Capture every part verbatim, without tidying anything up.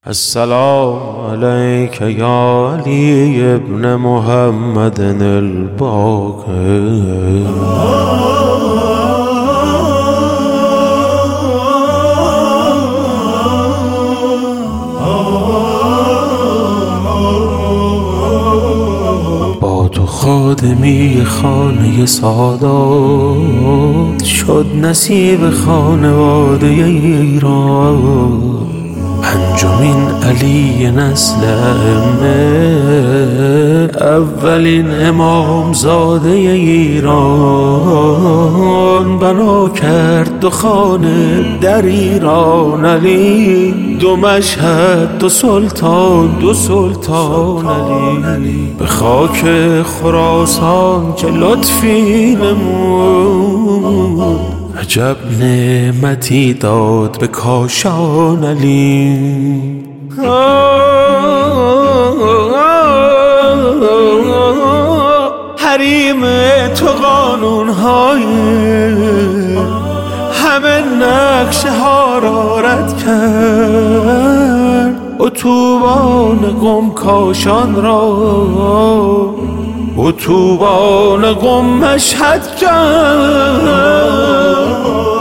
السلام عليك يا علي ابن محمد الباقر. با تو خادمی خانه سادات شد نصیب خانواده ایران. پنجمین علی نسل ائمه، اولین امام زاده ایران. بنا کرد دو خانه در ایران علی، دو مشهد دو سلطان دو سلطان علی. به خاک خراسان چه لطفی نمود، عجب نعمتی داد به کاشان علی. حریم تو قانون های همه نقشه ها را رد کرد. اتوبان قم کاشان را اتوبان قم مشهد کرد.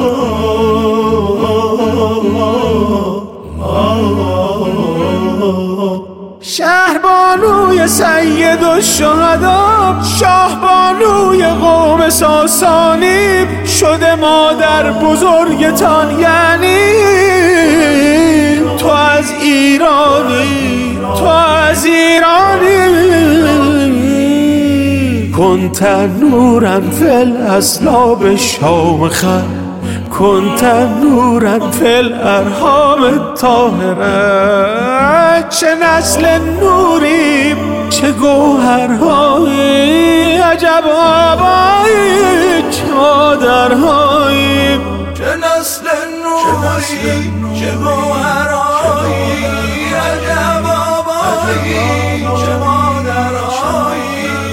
شهربانوی سید الشهدا، شاهبانوی قوم ساسانی، شده مادر بزرگتان یعنی. تو از ایرانی، تو از ایرانی. كنت نورا في الأصلاب شامخا، كنت نورا في الأرحام الطاهرة. چه نسل نوری، چه گوهرهایی، عجب آبایی، چه مادرهایی. چه نسل نوری، چه گوهرهایی، عجب آبایی، چه مادرهایی.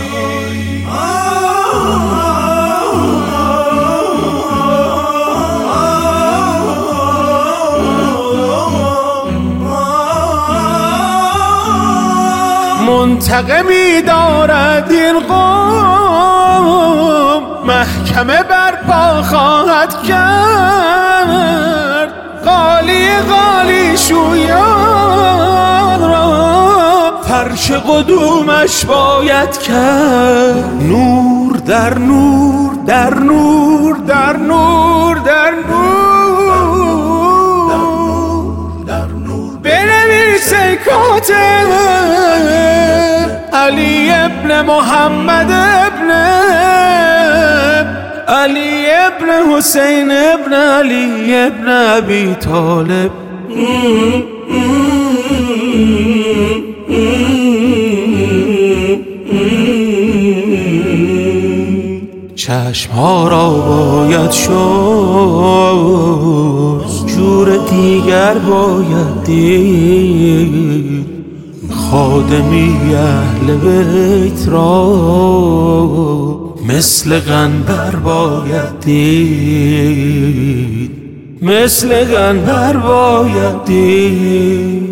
منتقمی دارد این قوم، محکمه برپا خواهد کرد. قالی قالی شویان را فرش قدومش باید کرد. نور در نور در نور در نور در نور. بنویس ای کاتب، علی ابن محمد ابن علی ابن حسین ابن علی ابن ابی طالب. چشم ها را باید شد، جور دیگر باید دید. خادمی اهل بیت را مثل قنبر باید دید، مثل قنبر باید دید.